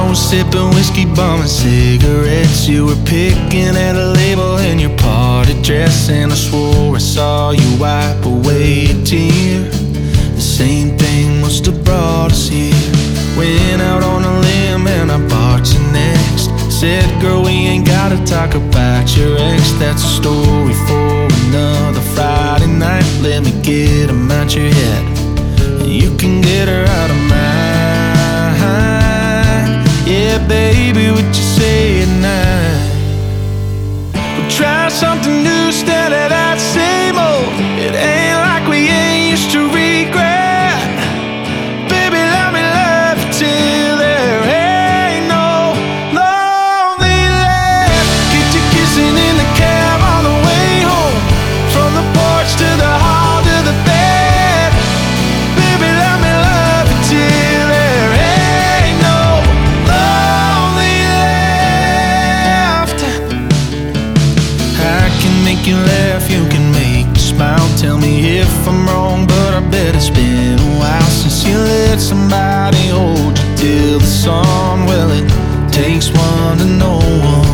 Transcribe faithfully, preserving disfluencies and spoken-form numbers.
was sipping whiskey, bumming cigarettes. You were picking at a label in your party dress, and I swore I saw you wipe away a tear. The same thing must have brought us here. Went out on a limb and I bought you next. Said, girl, we ain't gotta talk about your ex. That's a story for another Friday night. Let me get him out your head, and you can get her out of mine. Yeah, baby, what you say at night? We'll try something new instead of that same old. It ain't like we ain't used to regret. Baby, let me love you till there ain't no lonely left. Get you kissing in the cab on the way home, from the porch to the hall to the bed. Baby, let me love you till there ain't no lonely left. I can make you laugh, you can make me smile. Tell me if I'm wrong, but I bet it's been a while since you let somebody hold you till the sun. Well, it takes one to know one.